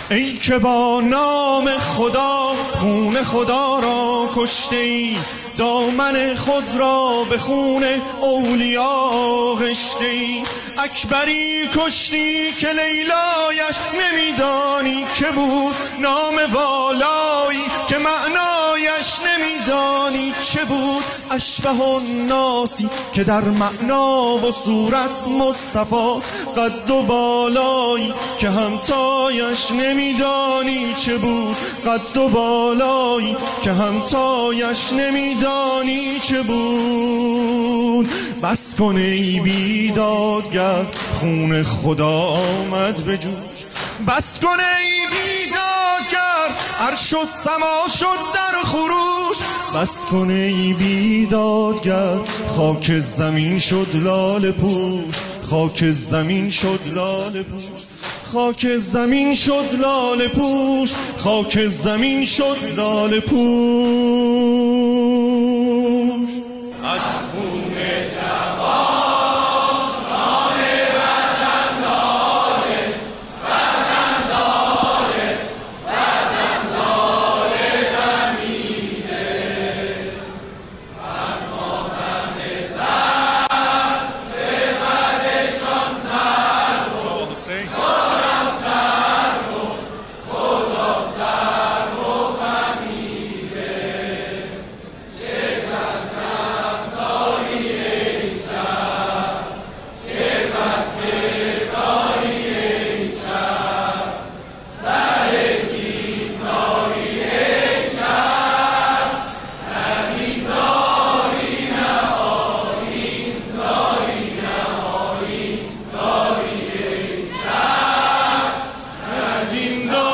ای که با نام خدا خون خدا را کشته ای، دامن خود را به خون اولیا غشته ای. اکبری کشتی که لیلایش نمیدانی که بود، نام والایی که معنایش نمیدانی چه بود. اشبه الناسی که در معنا و صورت مصطفی، قد و بالایی که همتایش نمیدانی چه بود. قد و بالایی که همتایش نمیدانی چه بود. بس کن ای بیدادگر خون خدا آمد به جوش، بس کن ای بیدادگر عرش و سما شد در خروش. بس کن ای بیدادگر خاک زمین شد لاله پوش، خاک زمین شد لاله پوش، خاک زمین شد لاله پوش، خاک زمین شد لاله پوش. از خون دین